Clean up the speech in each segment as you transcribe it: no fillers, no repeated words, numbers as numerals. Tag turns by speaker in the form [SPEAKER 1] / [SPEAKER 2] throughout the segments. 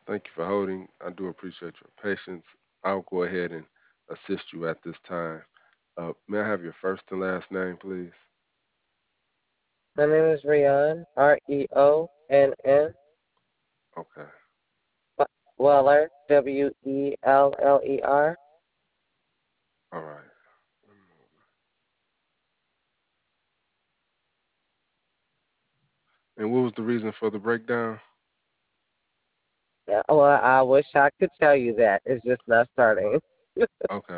[SPEAKER 1] Thank you for holding. I do appreciate your patience. I'll go ahead and assist you at this time. May I have your first and last name, please?
[SPEAKER 2] My name is Rion, Reonn.
[SPEAKER 1] Okay.
[SPEAKER 2] Weller, Weller.
[SPEAKER 1] All right. And what was the reason for the breakdown?
[SPEAKER 2] Yeah, well, I wish I could tell you that. It's just not starting.
[SPEAKER 1] Okay.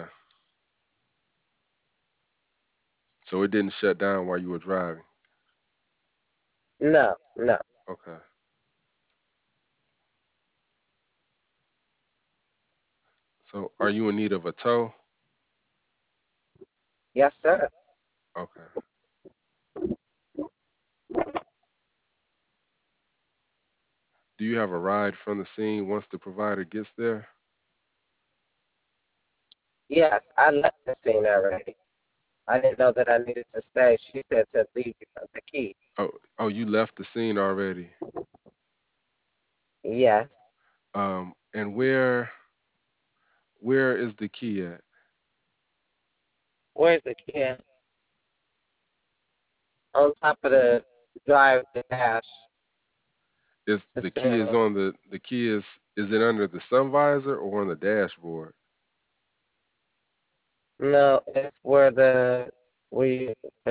[SPEAKER 1] So it didn't shut down while you were driving.
[SPEAKER 2] No, no.
[SPEAKER 1] Okay. So are you in need of a tow?
[SPEAKER 2] Yes, sir.
[SPEAKER 1] Okay. Do you have a ride from the scene once the provider gets there?
[SPEAKER 2] Yes, I left the scene already. I didn't know that I needed to stay. She said to leave the key.
[SPEAKER 1] Oh, oh, you left the scene already.
[SPEAKER 2] Yes.
[SPEAKER 1] And where is the key at?
[SPEAKER 2] Where's the key at? On top of the drive dash,
[SPEAKER 1] Is
[SPEAKER 2] the
[SPEAKER 1] the key
[SPEAKER 2] steering
[SPEAKER 1] is
[SPEAKER 2] wheel.
[SPEAKER 1] on the key is it under the sun visor or on the dashboard?
[SPEAKER 2] No, it's where we the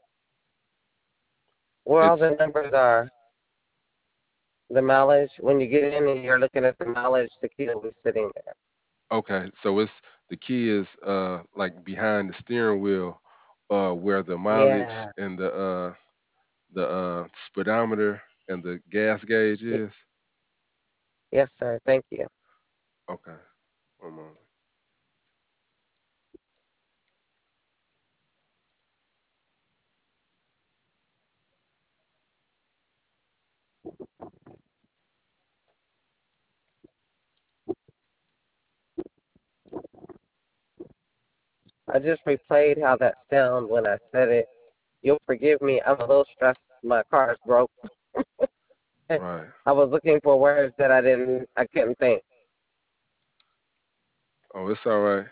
[SPEAKER 2] where all
[SPEAKER 1] It's
[SPEAKER 2] the numbers are. The mileage. When you get in and you're looking at the mileage, the key will be sitting there.
[SPEAKER 1] okay. So it's the key is like behind the steering wheel, where the mileage
[SPEAKER 2] Yeah.
[SPEAKER 1] and the speedometer and the gas gauge
[SPEAKER 2] Y-
[SPEAKER 1] is.
[SPEAKER 2] Yes, sir. Thank you.
[SPEAKER 1] Okay. One moment.
[SPEAKER 2] I just replayed how that sound when I said it. You'll forgive me. I'm a little stressed. My car is broke.
[SPEAKER 1] Right.
[SPEAKER 2] I was looking for words that I couldn't think.
[SPEAKER 1] Oh, it's all right.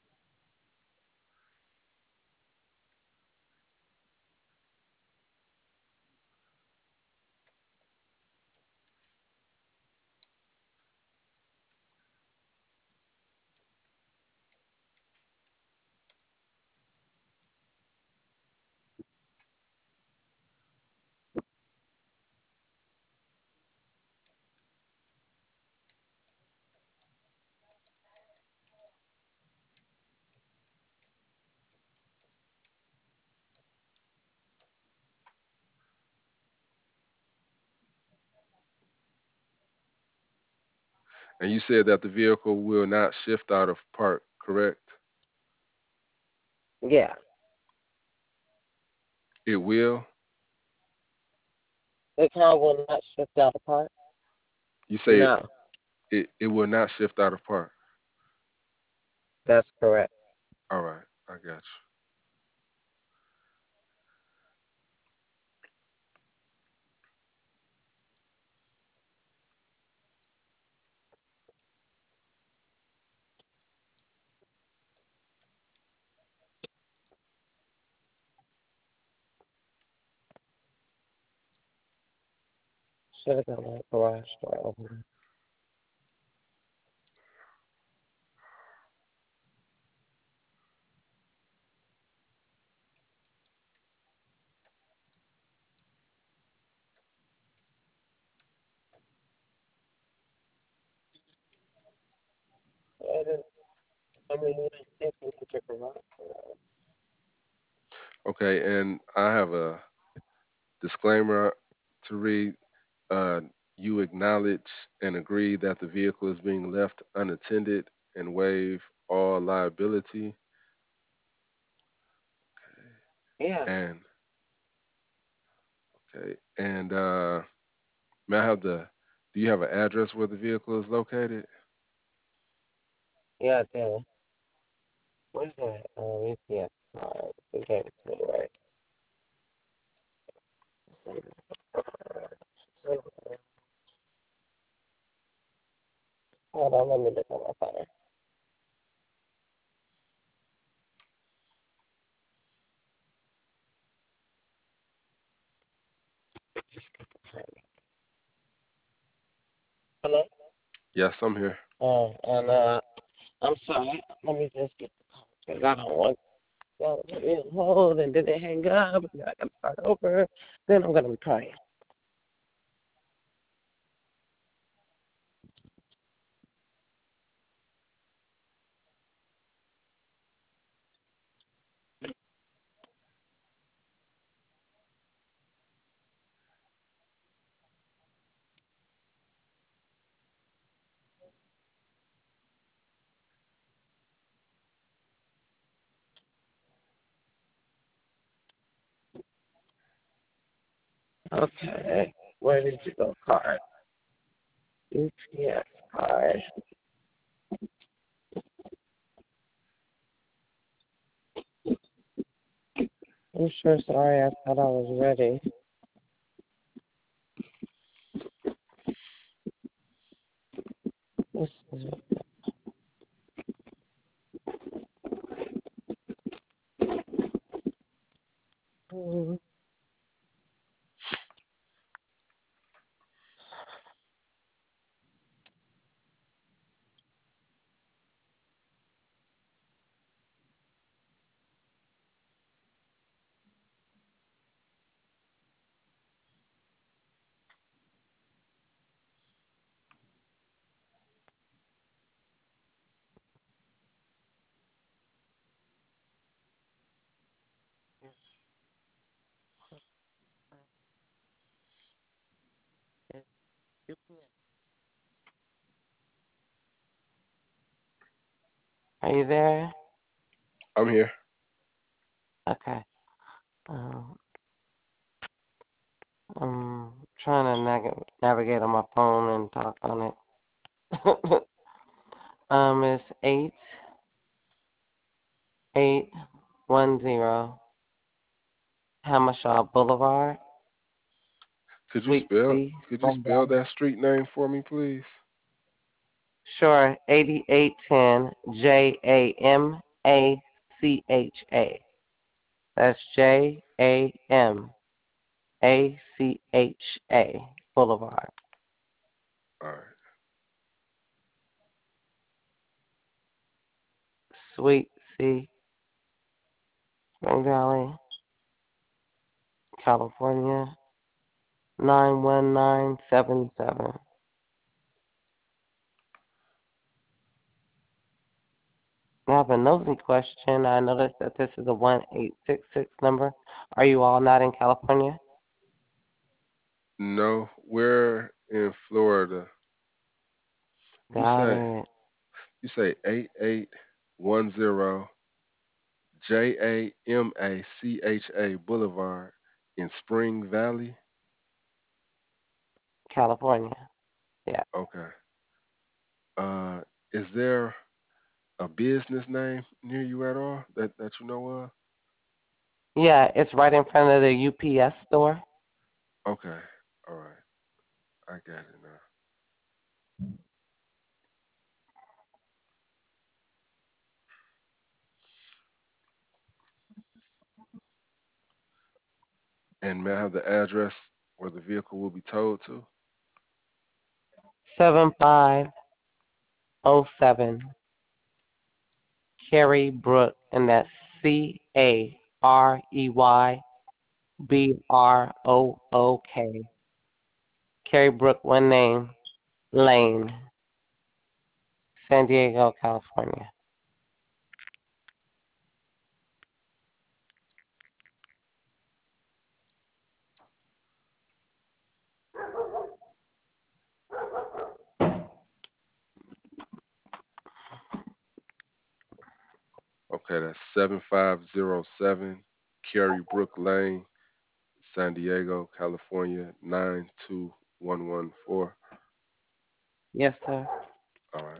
[SPEAKER 1] And you said that the vehicle will not shift out of park, correct?
[SPEAKER 2] Yeah.
[SPEAKER 1] It will.
[SPEAKER 2] The car will not shift out apart.
[SPEAKER 1] You say
[SPEAKER 2] No,
[SPEAKER 1] it will not shift out of park.
[SPEAKER 2] that's correct.
[SPEAKER 1] All right, I got
[SPEAKER 2] Should have got my garage door open. I didn't. I mean, you didn't think you could get garage door.
[SPEAKER 1] you. Okay, and I have a disclaimer to read. Uh, you acknowledge and agree that the vehicle is being left unattended and waive all liability.
[SPEAKER 2] Yeah.
[SPEAKER 1] And okay, and may I have the? Do you have an address where the vehicle is located?
[SPEAKER 2] Yeah, I did. Where's that? UPS card. Who gave it to me, right? let me look at my phone. Hello?
[SPEAKER 1] Yes, I'm here.
[SPEAKER 2] And I'm sorry. Let me just get the call because I don't want y'all to put me on hold and then they hang up and I gotta start over. Then I'm gonna be crying. Okay. Where did you go, card? UPS card. I'm sure sorry I thought I was ready. This is Are you there?
[SPEAKER 1] I'm here.
[SPEAKER 2] Okay. Um, I'm trying to navigate on my phone and talk on it. It's 8810 Hamershaw Boulevard,
[SPEAKER 1] Could you
[SPEAKER 2] Suite
[SPEAKER 1] spell
[SPEAKER 2] C,
[SPEAKER 1] could you
[SPEAKER 2] Spring
[SPEAKER 1] spell
[SPEAKER 2] Valley.
[SPEAKER 1] that street name for me, please?
[SPEAKER 2] Sure, 8810 JAMACHA. That's JAMACHA Boulevard,
[SPEAKER 1] All right.
[SPEAKER 2] Suite C, Spring Valley, California, 91977. I have a nosy question. I noticed that this is a 1866 number. Are you all not in California?
[SPEAKER 1] No, we're in Florida. You
[SPEAKER 2] Got
[SPEAKER 1] say
[SPEAKER 2] it.
[SPEAKER 1] you say 8810 JAMACHA Boulevard in Spring Valley.
[SPEAKER 2] California. Yeah.
[SPEAKER 1] Okay. Uh, is there a business name near you at all that you know of?
[SPEAKER 2] Yeah, it's right in front of the UPS store.
[SPEAKER 1] Okay. All right. I got it now. And may I have the address where the vehicle will be towed to?
[SPEAKER 2] 7507 Cary Brook, and that's CAREYBROOK. Cary Brook, one name, Lane, San Diego, California.
[SPEAKER 1] Okay, that's 7507 Cary Brook Lane, San Diego, California, 92114.
[SPEAKER 2] Yes, sir.
[SPEAKER 1] All right.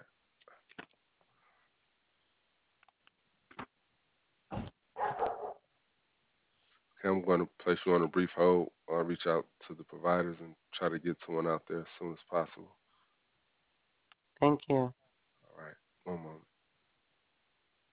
[SPEAKER 1] Okay, I'm going to place you on a brief hold. I'll reach out to the providers and try to get someone out there as soon as possible.
[SPEAKER 2] Thank you.
[SPEAKER 1] One moment.